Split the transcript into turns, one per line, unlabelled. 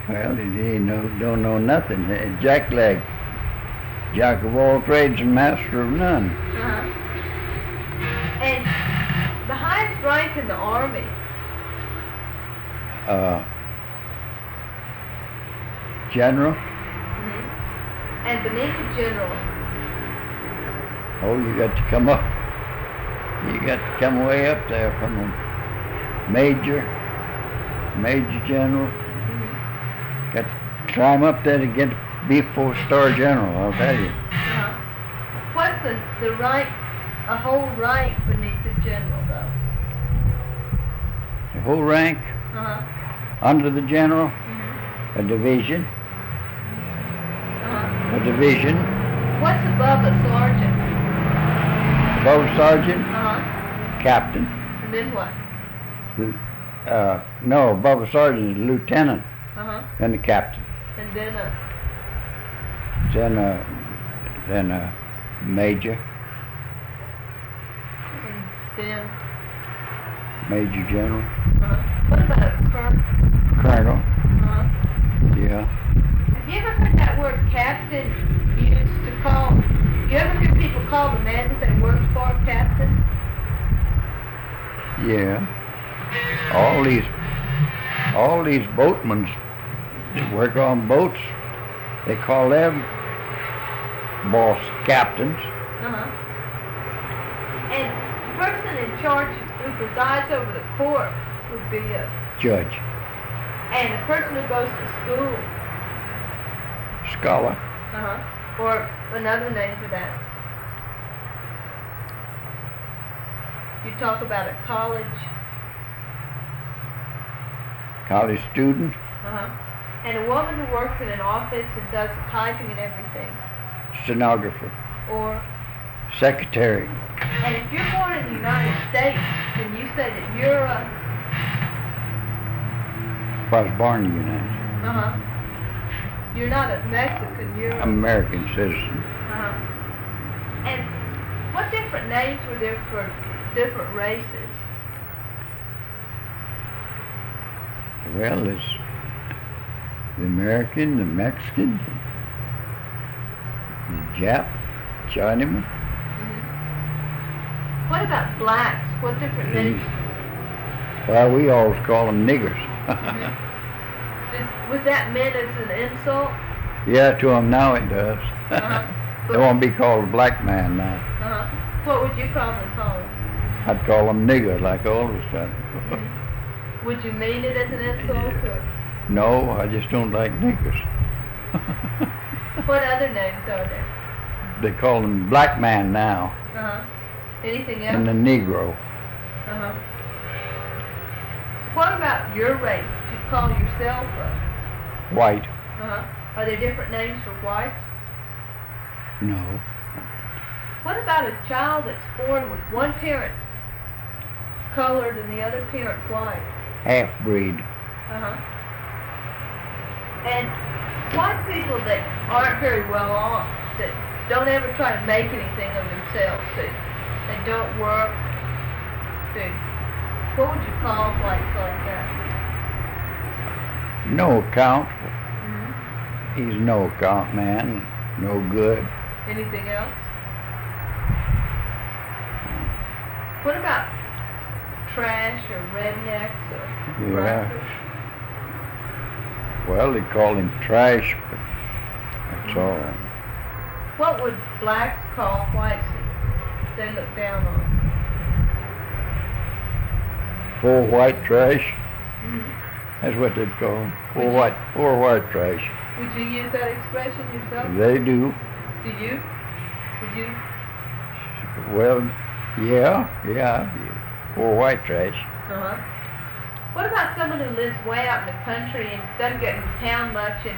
Well, don't know nothing. Jackleg, jack of all trades and master of none.
Uh-huh. And the highest rank in the Army?
General.
And beneath the general?
Oh, you got to come up. You got to come way up there from a major general. Got to climb up there to get be 4-star general, I'll tell you.
What's the rank, a whole rank beneath the general, though?
The whole rank under the general, a division. A division.
What's above a sergeant?
Above a sergeant? Captain.
And then what?
No, above a sergeant is a lieutenant. Then the captain.
And then
Then a major.
And then?
Major general.
What about a colonel?
Colonel. Yeah.
Have you ever heard that word captain used to call? You ever hear people call the man that they worked for captain?
Yeah. All these boatmen that work on boats, they call them boss captains.
And the person in charge who presides over the court would be a
judge.
And the person who goes to school?
Scholar.
Or another name for that. You talk about a college
student.
And a woman who works in an office and does the typing and everything.
Stenographer.
Or?
Secretary.
And if you're born in the United States, then you say that you're
if I was born in the United States.
You're not a Mexican, you're
American citizen.
And what different names were there for different races?
Well, there's the American, the Mexican, the Jap, Chinaman.
What about blacks? What different names?
Well, we always call them niggers.
Was that meant as an insult?
Yeah, to them now it does. They won't be called a black man now.
What would you probably call them?
I'd call them nigger like all of a sudden.
Would you mean it as an insult? Or?
No, I just don't like niggers.
What other names are there?
They call them black man now.
Anything else?
And the Negro.
What about your race? Do you call yourself
white?
Are there different names for whites?
No.
What about a child that's born with one parent colored and the other parent white?
Half-breed.
And white people that aren't very well off, that don't ever try to make anything of themselves, they don't work, what would you call whites like that?
No account. He's no account man. No good.
Anything else? What about trash or rednecks or rappers?
Well, they call him trash, but that's all.
What would blacks call whites that they look down on?
Poor white trash. That's what they'd call them. Poor white trash.
Would you use that expression yourself?
They do.
Do you? Would you?
Well, yeah. Poor white trash.
What about someone who lives way out in the country and doesn't get into town much and